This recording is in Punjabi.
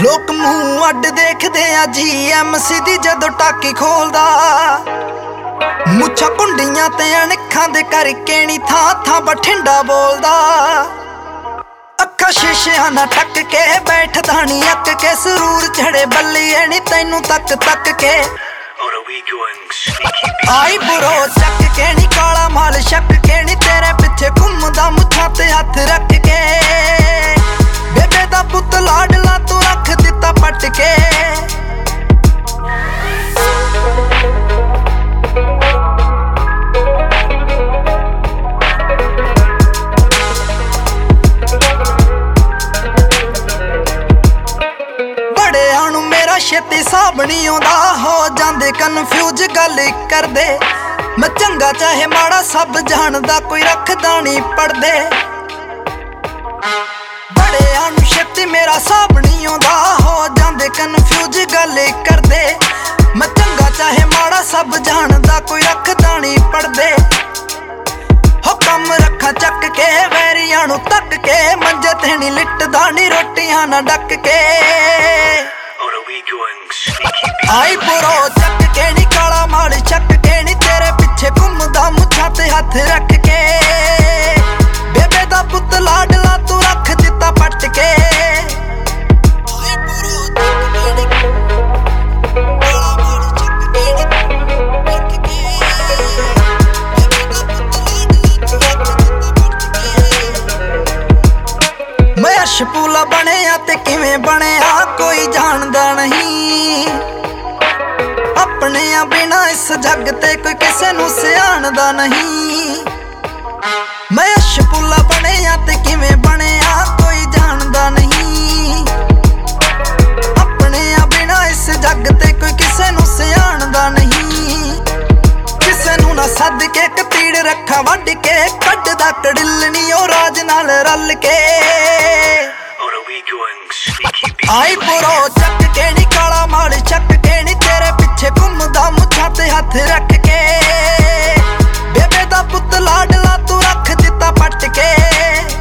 ਲੋਕ ਮੂੰਹ ਅੱਡ ਦੇਖਦੇ ਆ GMC ਦੀ ਜਦੋਂ ਟਾਕੀ ਖੋਲਦਾ। ਮੁੱਛਾਂ ਕੁੰਡੀਆਂ ਤੇ ਅਣਖਾਂ ਦੇ ਕਰਕੇ ਨੀ ਥਾਂ ਥਾਂ ਬਠਿੰਡਾ ਬੋਲਦਾ। ਅੱਖਾਂ ਸ਼ੀਸ਼ਿਆਂ ਨਾਲ ਟੱਕ ਕੇ ਬੈਠਦਾ ਨੀ ਅੱਕ ਕੇ ਸਰੂਰ ਚੜੇ ਬੱਲੀਏ ਨੀ ਤੈਨੂੰ ਤੱਕ ਤੱਕ ਕੇ। ਆਈ ਬੁਰੋ ਚੱਕ ਕੇ ਨੀ ਕਾਲਾ ਮਾਲ ਛੱਕ ਕੇ ਨੀ ਤੇਰੇ ਪਿੱਛੇ ਘੁੰਮਦਾ ਮੁੱਛਾਂ ਤੇ ਹੱਥ ਰੱਖ ਕੇ। ਬੇਬੇ ਦਾ ਪੁੱਤ ਲਾਡਲਾ ਤੂੰ ਰੱਖ ਦਿੱਤਾ ਪੱਟ ਕੇ। ਬੜਿਆਂ ਨੂੰ ਮੇਰਾ ਛੇਤੀ ਹਿਸਾਬ ਨੀ ਆਉਂਦਾ, ਹੋ ਜਾਂਦੇ ਕਨਫਿਊਜ਼ ਗੱਲ ਕਰਦੇ। ਮੈਂ ਚੰਗਾ ਚਾਹੇ ਮਾੜਾ ਸਭ ਜਾਣਦਾ, ਕੋਈ ਰੱਖਦਾ ਨੀ ਪੜਦੇ। ਬੜਿਆਂ ਨੂੰ ਛੇਤੀ ਮੇਰਾ ਹਿਸਾਬ ਨੀ ਆਉਂਦਾ, ਹੋ ਜਾਂਦੇ ਕਨਫਿਊਜ਼ ਗੱਲ ਕਰਦੇ। ਮੈਂ ਚੰਗਾ ਚਾਹੇ ਮਾੜਾ ਸਭ ਜਾਣਦਾ, ਕੋਈ ਰੱਖਦਾ ਨੀ ਪੜਦੇ। ਹੋ ਕੰਮ ਰੱਖਾਂ ਚੱਕ ਕੇ ਵੈਰੀਆਂ ਨੂੰ ਤੱਕ ਕੇ, ਮੰਜੇ ਤੇ ਨੀ ਲਿਟਦਾ ਨੀ ਰੋਟੀਆਂ ਨਾ ਡੱਕ ਕੇ। ਆਈ ਬੁਰੋ ਚੱਕ ਕੇ ਨੀ ਕਾਲਾ ਮਾਲ ਛੱਕ ਕੇ ਨੀ ਤੇਰੇ ਪਿੱਛੇ ਘੁੰਮਦਾ ਮੁੱਛਾਂ ਤੇ ਹੱਥ ਰੱਖ ਕੇ। ਬੇਬੇ ਦਾ ਪੁੱਤ ਲਾਡਲਾ ਤੂੰ ਰੱਖ ਦਿੱਤਾ ਪੱਟ ਕੇ। ਆਈ ਬੁਰੋ ਚੱਕ ਕੇ ਨੀ ਕਾਲਾ ਮਾਲ ਛੱਕ ਕੇ ਨੀ ਰੱਖ ਕੇ। ਬੇਬੇ ਦਾ ਪੁੱਤ ਲਾਡਲਾ ਤੂੰ ਰੱਖ ਦਿੱਤਾ ਪੱਟ ਕੇ। ਮੈਂ ਅਸ਼ਪੂਲਾ ਬਣਿਆ ਤੇ ਕਿਵੇਂ ਬਣਿਆ ਕੋਈ ਜਾਣਦਾ ਨਹੀਂ। ਆਪਣਿਆਂ ਬਿਨਾ ਇਸ ਜੱਗ ਤੇ ਕੋਈ ਕਿਸੇ ਨੂੰ ਸਿਆਣਦਾ ਨਹੀਂ। ਮੈਂ ਅਸ਼ਪੂਲਾ ਬਣਿਆ ਤੇ ਕਿਵੇਂ ਬਣਿਆ ਕੋਈ ਜਾਣਦਾ ਨਹੀਂ। ਆਪਣਿਆਂ ਬਿਨਾ ਇਸ ਜੱਗ ਤੇ ਕੋਈ ਕਿਸੇ ਨੂੰ ਸਿਆਣਦਾ ਨਹੀਂ। ਕਿਸੇ ਨੂੰ ਨਾ ਸੱਦ ਕੇ ਕਤੀੜ ਰੱਖਾਂ ਵੱਢ ਕੇ, ਕੱਢਦਾ ਕੜਿੱਲ ਨੀ ਉਹ ਰਾਜ ਨਾਲ ਰਲ ਕੇ। ਆਈ ਬੁਰੋ ਚੱਕ ਕੇ ਨੀ ਕਾਲਾ ਮਾਲ ਛੱਕ ਕੇ ਨੀ ਤੇਰੇ ਪਿੱਛੇ ਘੁੰਮਦਾ ਮੁੱਛਾਂ ਤੇ ਹੱਥ ਰੱਖ ਕੇ। ਬੇਬੇ ਦਾ ਪੁੱਤ ਲਾਡਲਾ ਤੂੰ ਰੱਖ ਦਿੱਤਾ ਪੱਟ ਕੇ।